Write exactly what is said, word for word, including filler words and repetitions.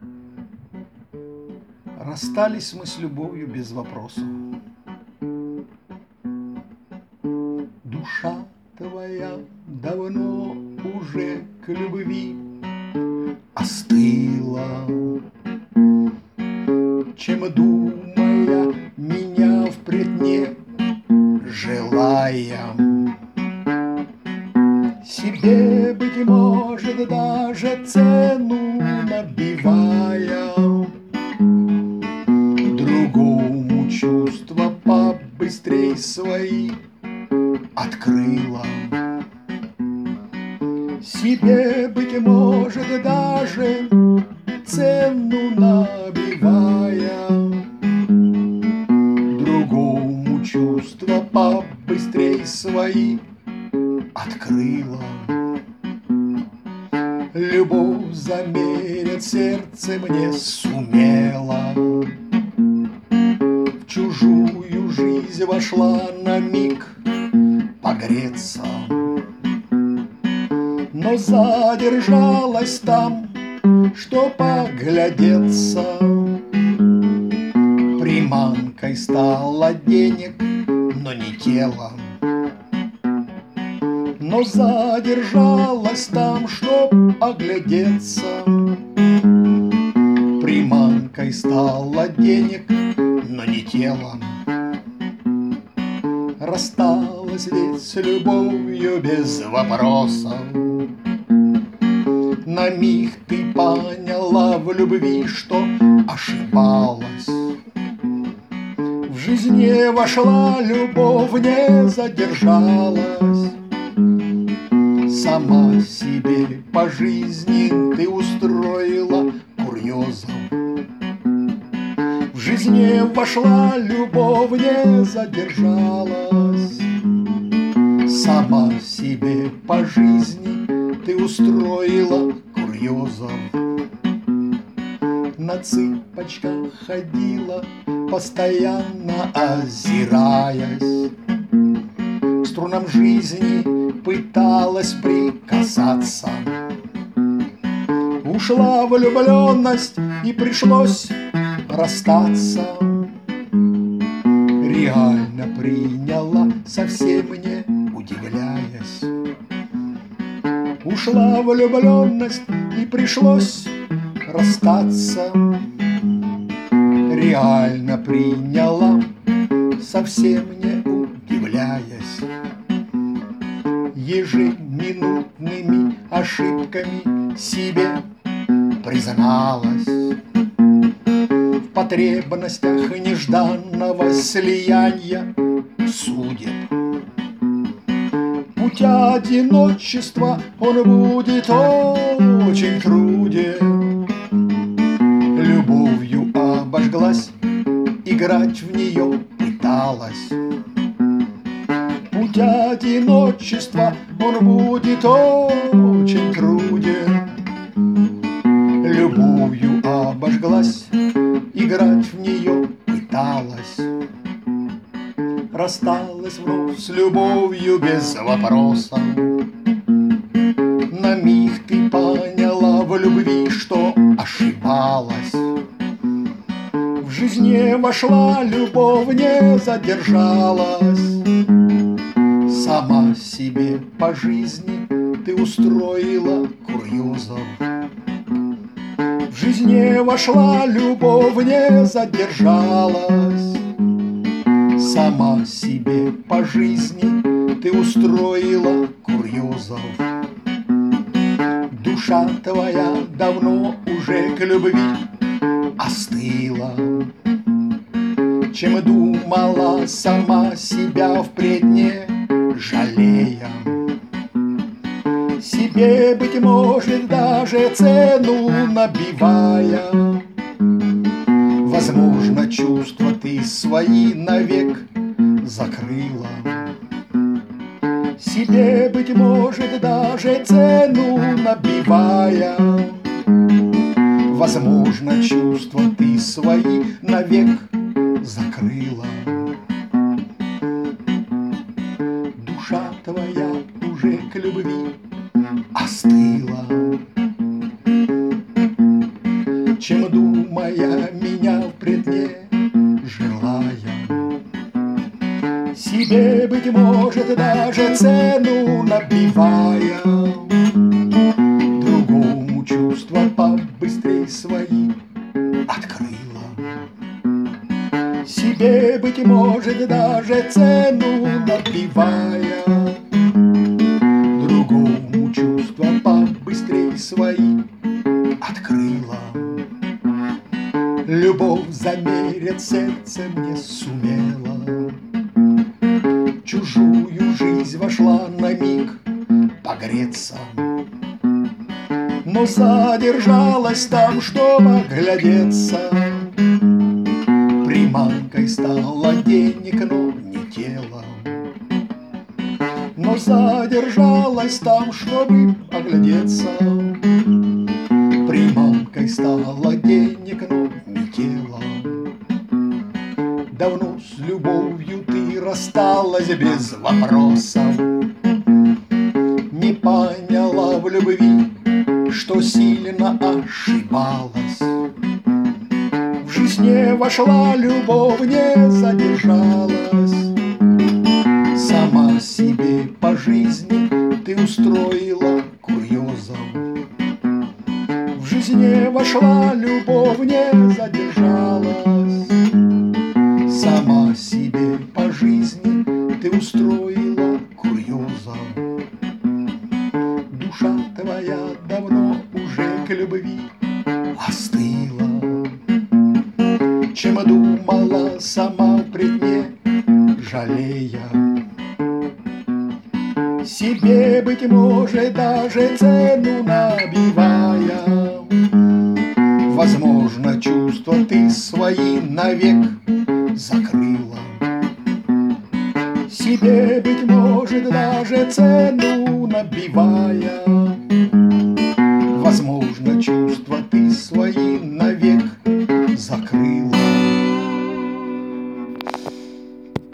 Расстались мы с любовью без вопросов. Душа твоя давно уже к любви остыла, чем, думая, меня впредь не желая, себе, быть может, даже цену набивая, другому чувства побыстрей свои открыла. Себе, быть может, даже цену набивая, другому чувства побыстрей свои открыла. Любовь замерить сердце мне сумела, в чужую жизнь вошла на миг погреться, но задержалась там, что поглядеться. Приманкой стала денег, но не тело, но задержалась там, чтоб оглядеться. Приманкой стала денег, но не тело. Рассталась ведь с любовью без вопросов. На миг ты поняла в любви, что ошибалась. В жизни вошла любовь, не задержалась. Сама себе по жизни ты устроила курьезом. В жизни вошла любовь, не задержалась. Сама себе по жизни ты устроила курьезом. На цыпочках ходила, постоянно озираясь. К струнам жизни пыталась прикасаться. Ушла влюбленность, и пришлось расстаться. Реально приняла, совсем не удивляясь. Ушла влюбленность, и пришлось расстаться. Реально приняла, совсем не удивляясь. Ежеминутными ошибками себе призналась. В потребностях нежданного слияния судеб. Путь одиночества он будет очень труден. Любовью обожглась, играть в нее пыталась. Путь одиночества он будет очень труден. Любовью обожглась, играть в нее пыталась. Рассталась вновь с любовью без вопросов. На миг ты поняла в любви, что ошибалась. В жизни вошла любовь, не задержалась. Сама себе по жизни ты устроила курьезом. В жизни вошла любовь, не задержалась. Сама себе по жизни ты устроила курьезом. Душа твоя давно уже к любви остыла. Чем думала, сама себя впредь не жалея. Себе, быть может, даже цену набивая. Возможно, чувства ты свои навек закрыла. Себе, быть может, даже цену набивая. Возможно, чувства ты свои навек закрыла. Душа твоя уже к любви остыла. чем думая меня впред не желая. Себе, быть может, даже цену набивая, другому чувства побыстрей свои открыла. Себе, быть может, даже цену набивая, другому чувства побыстрей свои открыла. Любовь замерить сердце не сумела, чужую жизнь вошла на миг погреться, но задержалась там, чтобы оглядеться. Приманкой стало денег, но не тело, но задержалась там, чтобы оглядеться. Приманкой стало денег, но не тело. Давно с любовью ты рассталась без вопросов, не поняла в любви, что сильно ошибалась. В жизни вошла любовь, не задержалась. Сама себе по жизни ты устроила курьезов. В жизни вошла любовь, не задержалась. Сама себе по жизни ты устроила курьезов. Душа твоя давно уже к любви остыла, чем думала сама пред не жалея. Себе, быть может, даже цену набивая, возможно, чувства ты свои навек закрыла. Себе, быть может, даже цену набивая, возможно, чувства ты свои навек